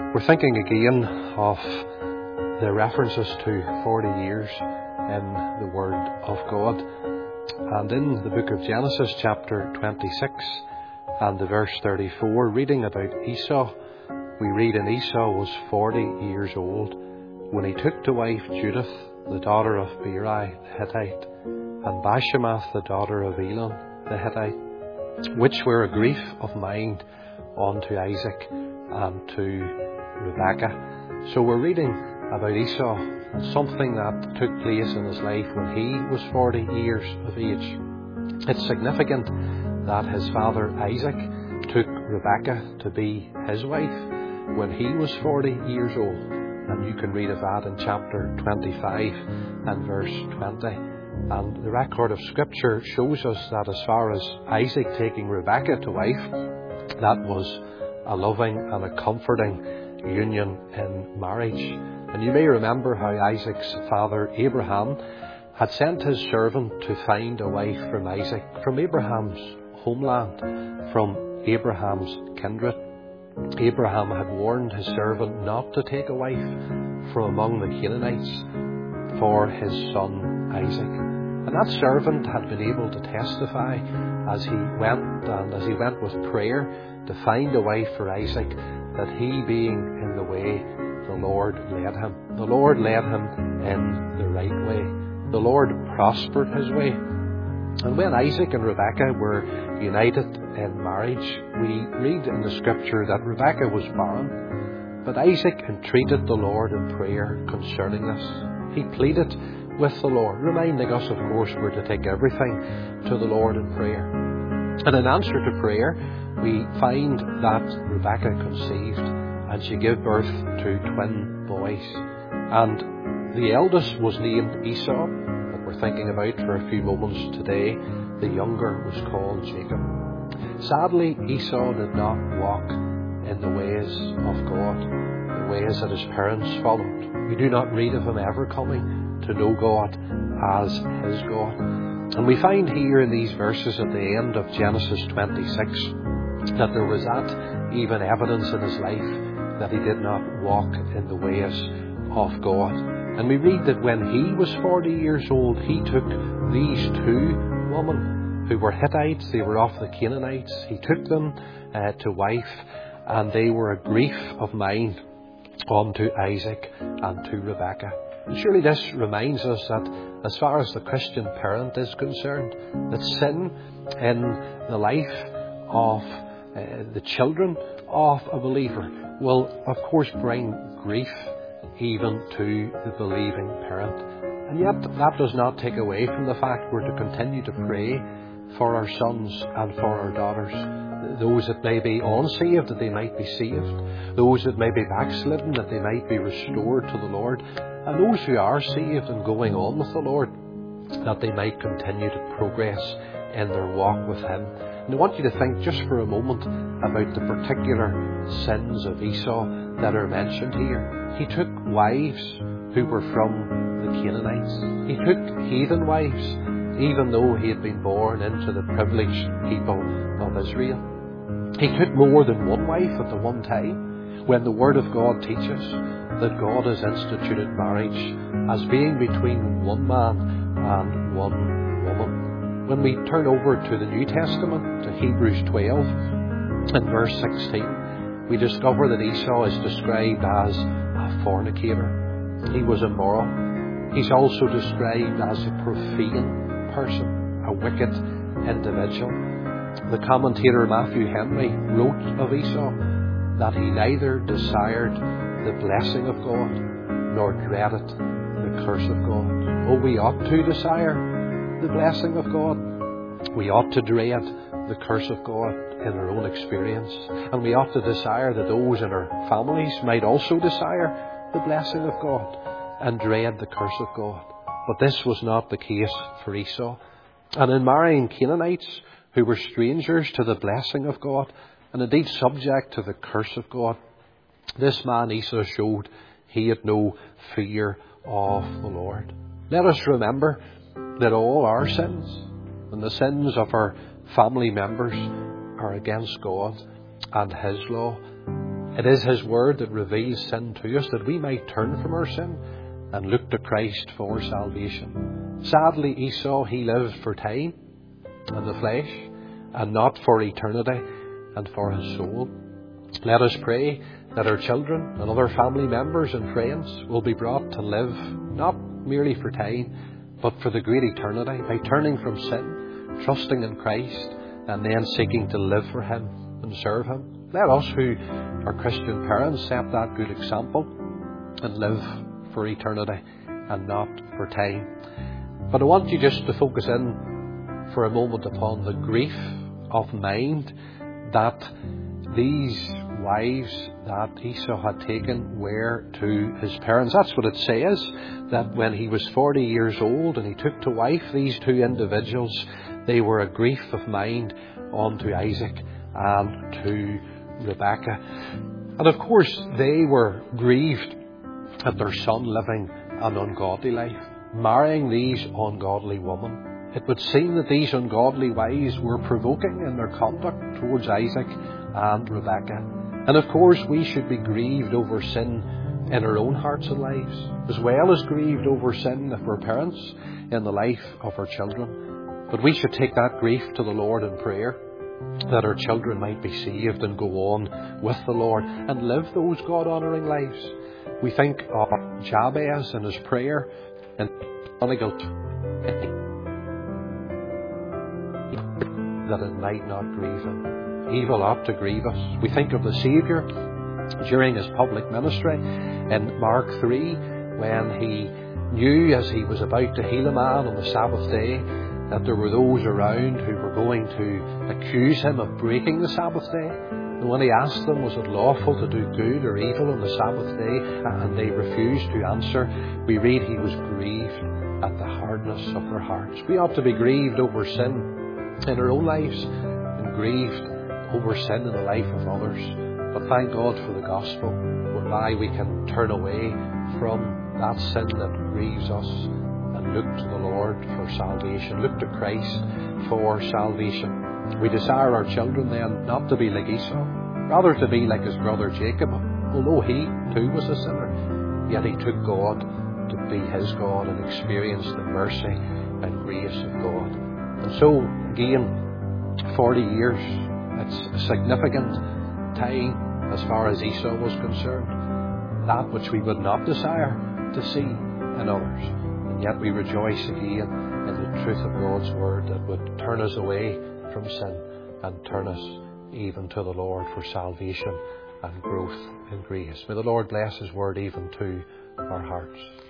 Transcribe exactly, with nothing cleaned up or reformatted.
We're thinking again of the references to forty years in the Word of God. And in the book of Genesis chapter twenty-six and the verse thirty-four, reading about Esau, we read, "And Esau was forty years old when he took to wife Judith, the daughter of Beeri the Hittite, and Bashemath, the daughter of Elon the Hittite, which were a grief of mind unto Isaac and to Rebekah." So we're reading about Esau and something that took place in his life when he was forty years of age. It's significant that his father Isaac took Rebekah to be his wife when he was forty years old. And you can read of that in chapter twenty-five and verse twenty. And the record of Scripture shows us that as far as Isaac taking Rebekah to wife, that was a loving and a comforting union in marriage. And you may remember how Isaac's father Abraham had sent his servant to find a wife from Isaac, from Abraham's homeland, from Abraham's kindred. Abraham had warned his servant not to take a wife from among the Canaanites for his son Isaac. And that servant had been able to testify as he went and as he went with prayer to find a wife for Isaac, that he being in the way, the Lord led him. The Lord led him in the right way. The Lord prospered his way. And when Isaac and Rebekah were united in marriage, we read in the Scripture that Rebekah was barren. But Isaac entreated the Lord in prayer concerning this. He pleaded with the Lord, reminding us, of course, we're to take everything to the Lord in prayer. And in answer to prayer, we find that Rebekah conceived and she gave birth to twin boys. And the eldest was named Esau, that we're thinking about for a few moments today. The younger was called Jacob. Sadly, Esau did not walk in the ways of God, the ways that his parents followed. We do not read of him ever coming to know God as his God. And we find here in these verses at the end of Genesis twenty-six that there was that even evidence in his life that he did not walk in the ways of God. And we read that when he was forty years old, he took these two women who were Hittites, they were of the Canaanites. He took them uh, to wife, and they were a grief of mind unto Isaac and to Rebekah. And surely this reminds us that as far as the Christian parent is concerned, that sin in the life of uh, the children of a believer will of course bring grief even to the believing parent. And yet that does not take away from the fact we're to continue to pray for our sons and for our daughters. Those that may be unsaved, that they might be saved. Those that may be backslidden, that they might be restored to the Lord. And those who are saved and going on with the Lord, that they might continue to progress in their walk with Him. And I want you to think just for a moment about the particular sins of Esau that are mentioned here. He took wives who were from the Canaanites. He took heathen wives, even though he had been born into the privileged people of Israel. He took more than one wife at the one time, when the Word of God teaches that God has instituted marriage as being between one man and one woman. When we turn over to the New Testament, to Hebrews twelve and verse sixteen, we discover that Esau is described as a fornicator. He was immoral. He's also described as a profane person, a wicked individual. The commentator Matthew Henry wrote of Esau that he neither desired the blessing of God nor dreaded the curse of God. Oh, we ought to desire the blessing of God. We ought to dread the curse of God in our own experience. And we ought to desire that those in our families might also desire the blessing of God and dread the curse of God. But this was not the case for Esau. And in marrying Canaanites, who were strangers to the blessing of God, and indeed subject to the curse of God, this man Esau showed he had no fear of the Lord. Let us remember that all our sins and the sins of our family members are against God and His law. It is His word that reveals sin to us, that we might turn from our sin and look to Christ for salvation. Sadly, Esau, he lived for time and the flesh, and not for eternity and for his soul. Let us pray that our children and other family members and friends will be brought to live not merely for time, but for the great eternity, by turning from sin, trusting in Christ, and then seeking to live for Him and serve Him. Let us who are Christian parents set that good example and live for eternity and not for time. But I want you just to focus in for a moment upon the grief of mind that these wives that Esau had taken were to his parents. That's what it says, that when he was forty years old and he took to wife these two individuals, they were a grief of mind unto Isaac and to Rebekah. And of course they were grieved at their son living an ungodly life, marrying these ungodly women. It would seem that these ungodly wives were provoking in their conduct towards Isaac and Rebekah. And of course we should be grieved over sin in our own hearts and lives, as well as grieved over sin if we're parents in the life of our children. But we should take that grief to the Lord in prayer, that our children might be saved and go on with the Lord and live those God-honouring lives. We think of Jabez and his prayer in Chronicles that it might not grieve Him. Evil ought to grieve us. We think of the Saviour during His public ministry in Mark three, when He knew as He was about to heal a man on the Sabbath day that there were those around who were going to accuse Him of breaking the Sabbath day. And when He asked them, was it lawful to do good or evil on the Sabbath day, and they refused to answer, we read He was grieved at the hardness of their hearts. We ought to be grieved over sin in our own lives and grieved over sin in the life of others. But thank God for the gospel, whereby we can turn away from that sin that grieves us and look to the Lord for salvation, look to Christ for salvation. We desire our children then not to be like Esau, rather to be like his brother Jacob. Although he too was a sinner, yet he took God to be his God and experienced the mercy and grace of God. And so, again, forty years, it's a significant time as far as Esau was concerned. That which we would not desire to see in others. And yet we rejoice again in the truth of God's word that would turn us away from sin and turn us even to the Lord for salvation and growth in grace. May the Lord bless His word even to our hearts.